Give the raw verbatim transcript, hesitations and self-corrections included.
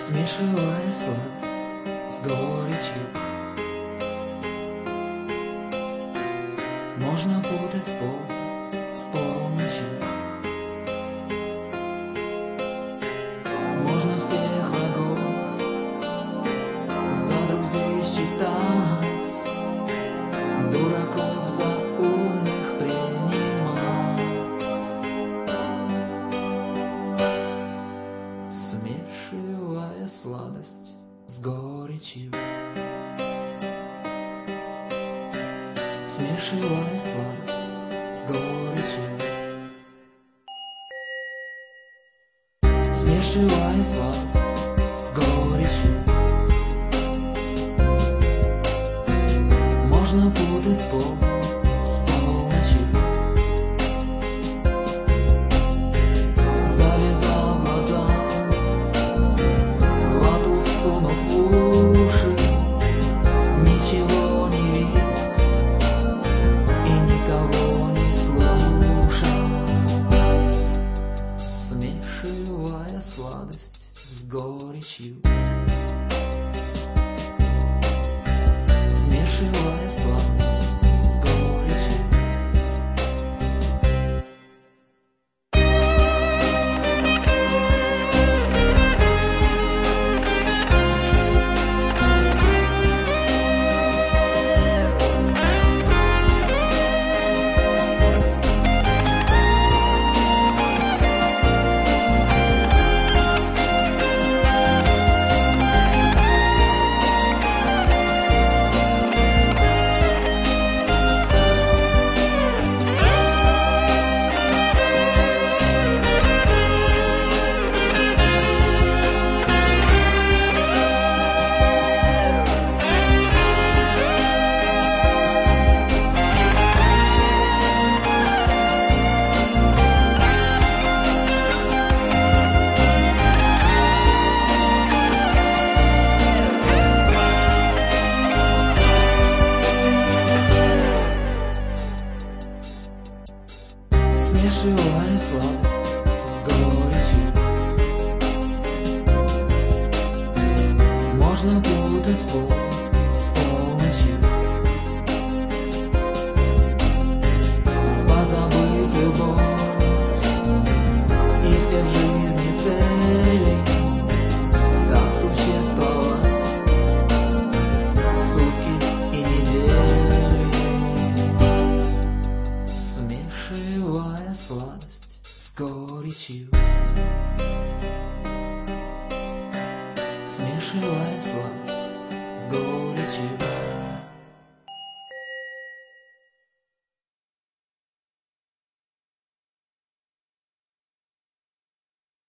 Смешивая сладость с горечью. Можно путать полдень с полночью. Можно всех врагов за друзей считать, дураков за умных принимать. Смешивая сладость с горечью. Смешивая сладость с горечью. Смешивая сладость с горечью. Можно путать полдень с полночью. Завязав глаза, вату всунув в уши, ничего не видеть и никого не слушать. Смешивая сладость с горечью. Смешивая сладость с горечью. Смешивая сладость с горечью. Можно путать полдень с полночью. Позабыв любовь и все в жизни цели, так существовать сутки и недели. Смешивая сладость с горечью. Смешивая сладость с горечью.